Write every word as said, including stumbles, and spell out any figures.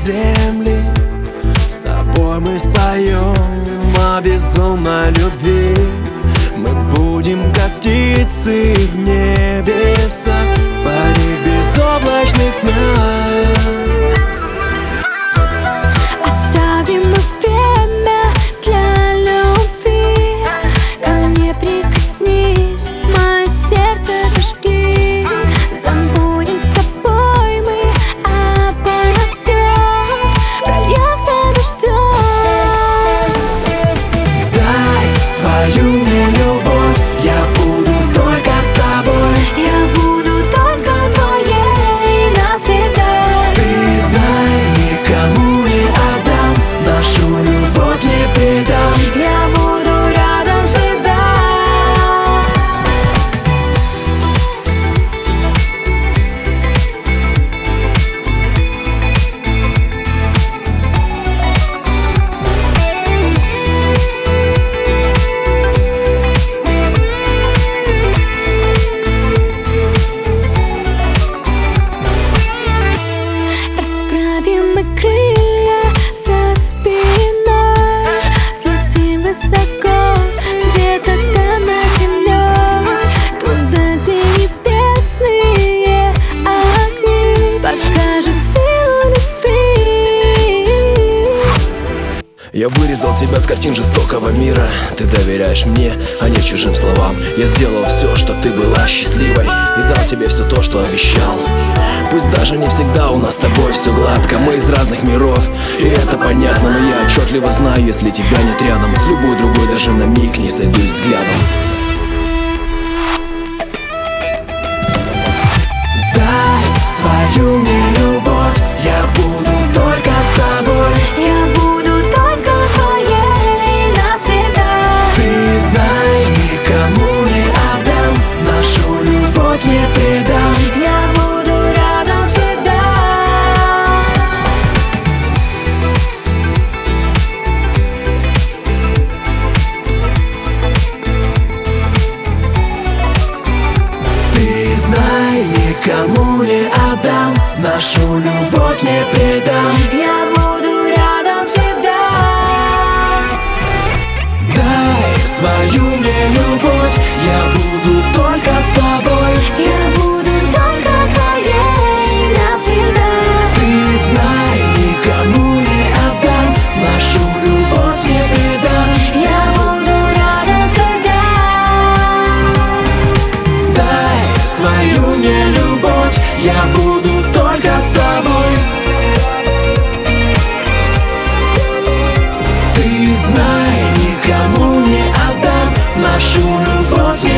земли. С тобой мы споем о безумной любви. Мы будем как птицы в небеса, парить в безоблачных снах. Оставим мы время для любви. Ко мне прикоснись, мое сердце зажги. Забудем с тобой мы обо всем, прольемся дождем. Дай свою мне любовь, я буду только с тобой. Я буду только твоей навсегда. Ты знай, никому не отдам, нашу любовь не предам. Я буду рядом всегда. Расправим мы крылья за спиной, взлетим высоко, где-то там над землей, туда, где небесные огни покажут силу любви. Я вырезал тебя с картин жестокого мира. Ты доверяешь мне, а не чужим словам. Я сделал все, чтоб ты была счастливой, и дал тебе все то, что обещал. Пусть даже не всегда у нас с тобой все гладко, мы из разных миров, и это понятно. Но я отчетливо знаю, если тебя нет рядом, с любой другой даже на миг не сойдусь взглядом. Дай свою мне любовь, я буду только с тобой. Я буду только твоей навсегда. Ты знай, никому не отдам, нашу любовь не предам. Я буду рядом всегда. Ты знай, никому не отдам, нашу любовь не предам. Я буду рядом всегда. Дай свою мне любовь, я буду только с тобой. Я буду только твоей навсегда. Ты знай, никому не отдам, нашу любовь не предам. Я буду рядом всегда. Дай свою мне любовь, я буду только с тобой. Ты знай, никому не отдам, нашу любовь не